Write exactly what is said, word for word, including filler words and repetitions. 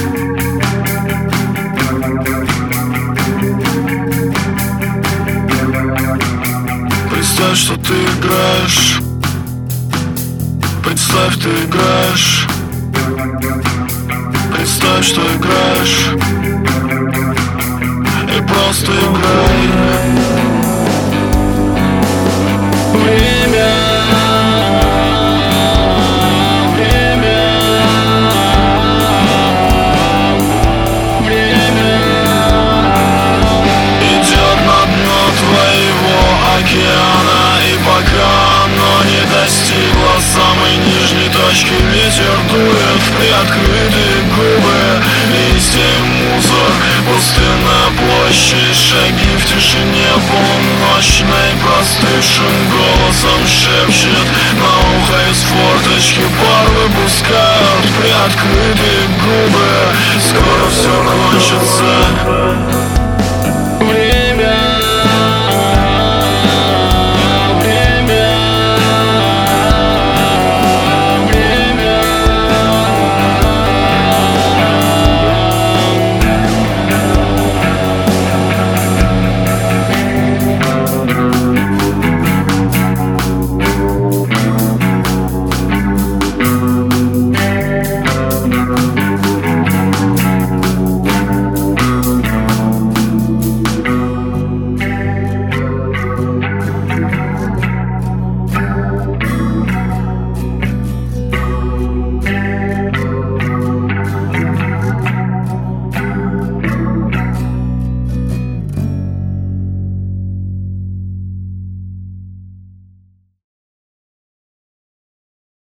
Представь, что ты играешь. Представь, ты играешь. Представь, что играешь. И просто играй. Время, время, время идет на дно твоего океана. И пока оно не достигло самой нижней точки, ветер дует в приоткрытые губы. Листья и мусор, пустынная площадь, шаги в тишине полуночной. Простывшим голосом шепчет на ухо из форточки. Пар выпускают приоткрытые губы. Скоро все кончится.